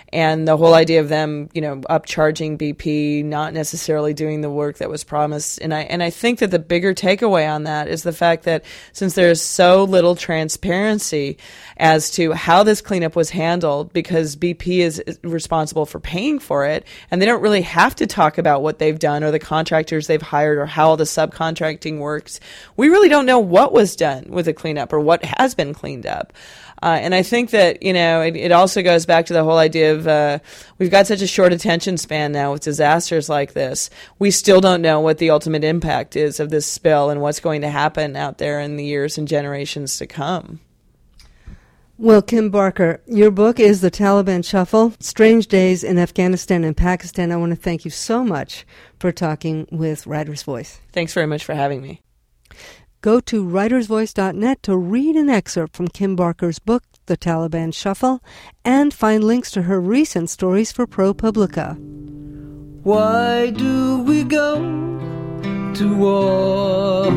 and the whole idea of them, upcharging BP, not necessarily doing the work that was promised. And I think that the bigger takeaway on that is the fact that since there's so little transparency as to how this cleanup was handled, because BP is responsible for paying for it, and they don't really have to talk about what they've done or the contractors they've hired or how the subcontracting works, we really don't know what was done with the cleanup or what has been cleaned up. And I think that, it also goes back to the whole idea of we've got such a short attention span now with disasters like this. We still don't know what the ultimate impact is of this spill and what's going to happen out there in the years and generations to come. Well, Kim Barker, your book is The Taliban Shuffle, Strange Days in Afghanistan and Pakistan. I want to thank you so much for talking with Writer's Voice. Thanks very much for having me. Go to writersvoice.net to read an excerpt from Kim Barker's book, The Taliban Shuffle, and find links to her recent stories for ProPublica. Why do we go to war?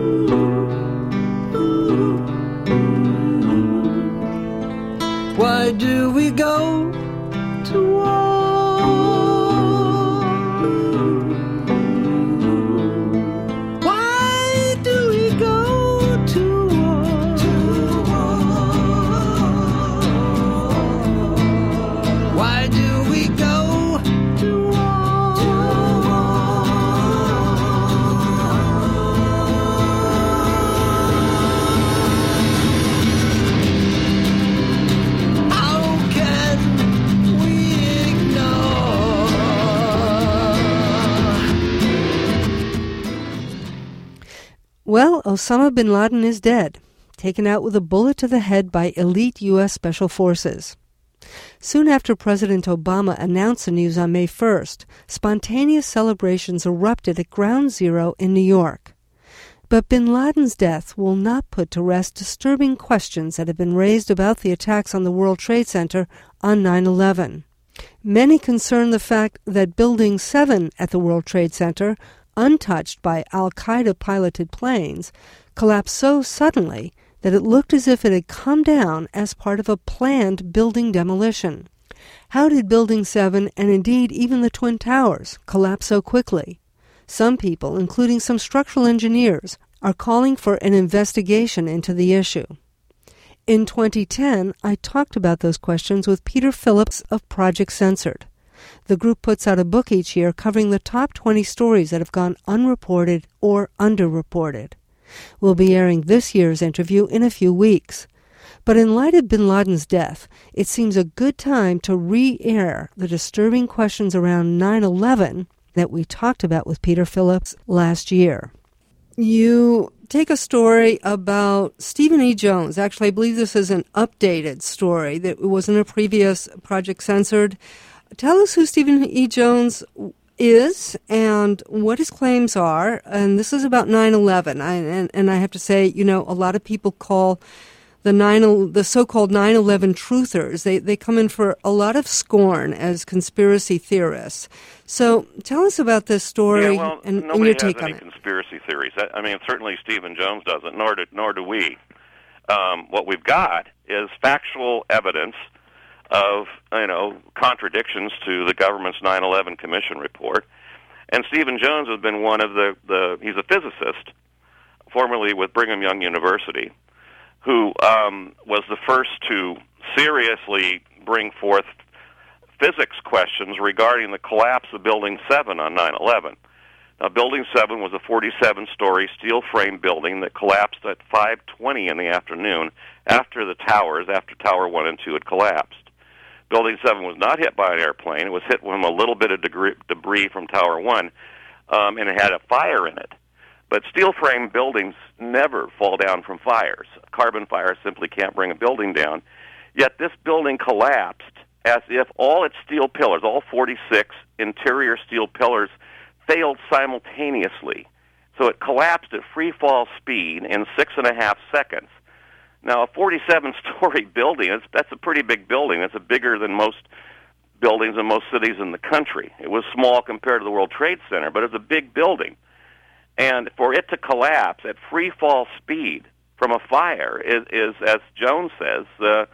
Why do we go to war? Why do we go to war? Why do we go to war? How can we ignore? Well, Osama bin Laden is dead, taken out with a bullet to the head by elite U.S. Special Forces. Soon after President Obama announced the news on May 1st, spontaneous celebrations erupted at Ground Zero in New York. But bin Laden's death will not put to rest disturbing questions that have been raised about the attacks on the World Trade Center on 9/11. Many concern the fact that Building 7 at the World Trade Center, untouched by al-Qaeda-piloted planes, collapsed so suddenly that it looked as if it had come down as part of a planned building demolition. How did Building 7, and indeed even the Twin Towers, collapse so quickly? Some people, including some structural engineers, are calling for an investigation into the issue. In 2010, I talked about those questions with Peter Phillips of Project Censored. The group puts out a book each year covering the top 20 stories that have gone unreported or underreported. We'll be airing this year's interview in a few weeks. But in light of bin Laden's death, it seems a good time to re-air the disturbing questions around 9/11 that we talked about with Peter Phillips last year. You take a story about Stephen E. Jones. Actually, I believe this is an updated story that was in a previous Project Censored. Tell us who Stephen E. Jones is and what his claims are. And this is about 9/11. And I have to say, a lot of people call the so-called 9/11 truthers, they come in for a lot of scorn as conspiracy theorists. So tell us about this story and your take on it. Nobody has any conspiracy theories. I mean, certainly Stephen Jones doesn't, nor do we. What we've got is factual evidence of, contradictions to the government's 9/11 Commission report. And Stephen Jones has been one of he's a physicist, formerly with Brigham Young University, who was the first to seriously bring forth physics questions regarding the collapse of Building 7 on 9/11. Now, Building 7 was a 47-story steel-frame building that collapsed at 5:20 in the afternoon after Tower 1 and 2 had collapsed. Building 7 was not hit by an airplane. It was hit from a little bit of debris from Tower 1, and it had a fire in it. But steel-frame buildings never fall down from fires. Carbon fire simply can't bring a building down. Yet this building collapsed as if all its steel pillars, all 46 interior steel pillars, failed simultaneously. So it collapsed at free fall speed in 6.5 seconds. Now, a 47-story building, that's a pretty big building. It's bigger than most buildings in most cities in the country. It was small compared to the World Trade Center, but it's a big building. And for it to collapse at free fall speed from a fire is as Jones says,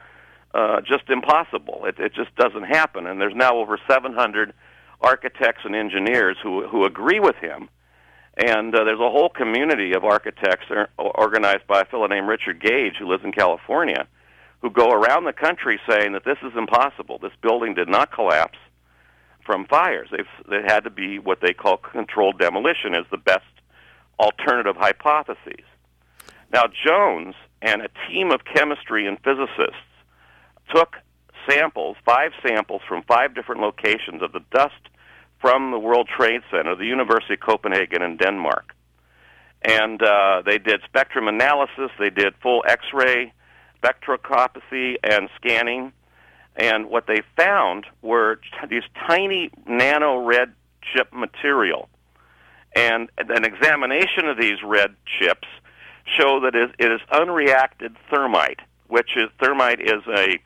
just impossible. It just doesn't happen. And there's now over 700 architects and engineers who agree with him. And there's a whole community of architects organized by a fellow named Richard Gage, who lives in California, who go around the country saying that this is impossible. This building did not collapse from fires. It had to be what they call controlled demolition as the best alternative hypotheses. Now, Jones and a team of chemistry and physicists took samples, 5 samples from 5 different locations of the dust from the World Trade Center, the University of Copenhagen in Denmark. And they did spectrum analysis, they did full X-ray spectroscopy and scanning, and what they found were these tiny nano-red chip material. And an examination of these red chips show that it is unreacted thermite, which is thermite is an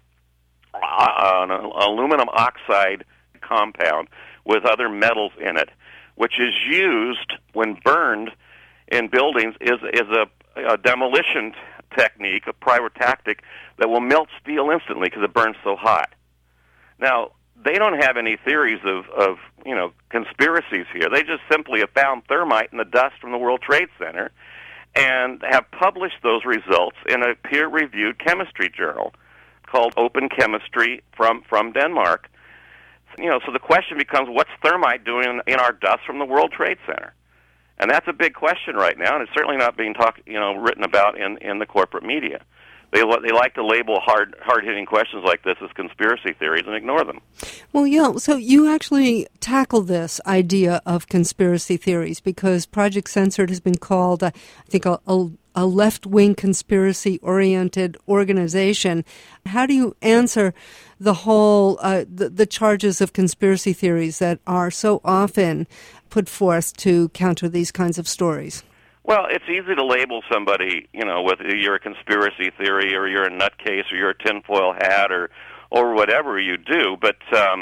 aluminum oxide compound with other metals in it, which is used when burned in buildings is a demolition technique, a pyrotactic that will melt steel instantly because it burns so hot. Now, they don't have any theories of conspiracies here. They just simply have found thermite in the dust from the World Trade Center and have published those results in a peer-reviewed chemistry journal called Open Chemistry from Denmark. So the question becomes, what's thermite doing in our dust from the World Trade Center? And that's a big question right now, and it's certainly not being written about in the corporate media. They like to label hard-hitting questions like this as conspiracy theories and ignore them. Well, yeah, so you actually tackle this idea of conspiracy theories because Project Censored has been called, I think, a left-wing conspiracy-oriented organization. How do you answer the whole, the charges of conspiracy theories that are so often put forth to counter these kinds of stories? Well, it's easy to label somebody, whether you're a conspiracy theory or you're a nutcase or you're a tinfoil hat or whatever you do. But,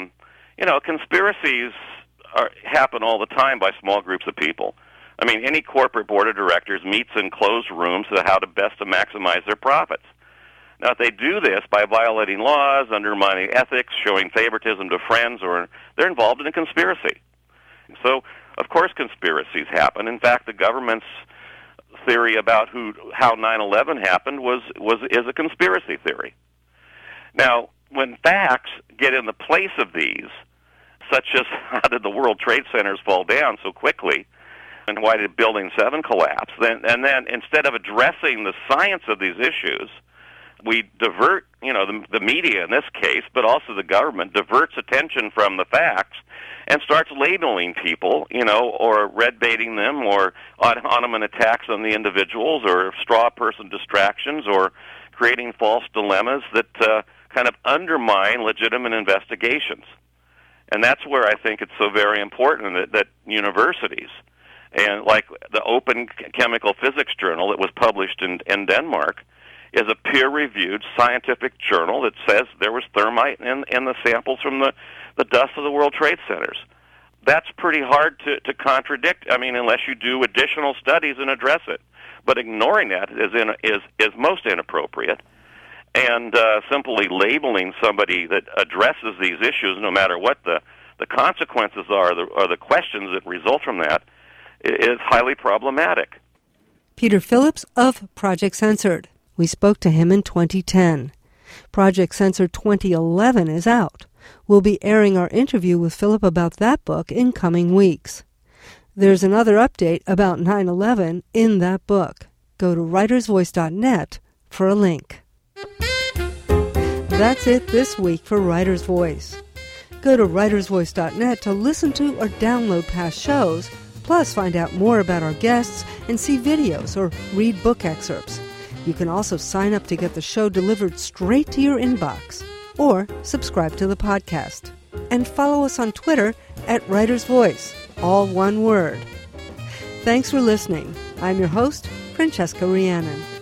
conspiracies happen all the time by small groups of people. I mean, any corporate board of directors meets in closed rooms to how to best to maximize their profits. Now, if they do this by violating laws, undermining ethics, showing favoritism to friends, or they're involved in a conspiracy. So, of course, conspiracies happen. In fact, the government's theory about how 9/11 happened is a conspiracy theory. Now, when facts get in the place of these, such as how did the World Trade Centers fall down so quickly, and why did Building 7 collapse, then instead of addressing the science of these issues, we divert, the media in this case, but also the government, diverts attention from the facts and starts labeling people, or red baiting them, or ad hominem attacks on the individuals, or straw person distractions, or creating false dilemmas that kind of undermine legitimate investigations. And that's where I think it's so very important that universities, and like the Open Chemical Physics Journal that was published in Denmark, is a peer-reviewed scientific journal that says there was thermite in the samples from the dust of the World Trade Centers. That's pretty hard to contradict, unless you do additional studies and address it. But ignoring that is most inappropriate. And simply labeling somebody that addresses these issues, no matter what the consequences are or the questions that result from that, is highly problematic. Peter Phillips of Project Censored. We spoke to him in 2010. Project Censored 2011 is out. We'll be airing our interview with Philip about that book in coming weeks. There's another update about 9/11 in that book. Go to writersvoice.net for a link. That's it this week for Writer's Voice. Go to writersvoice.net to listen to or download past shows, plus find out more about our guests and see videos or read book excerpts. You can also sign up to get the show delivered straight to your inbox or subscribe to the podcast. And follow us on Twitter at Writer's Voice, all one word. Thanks for listening. I'm your host, Francesca Rhiannon.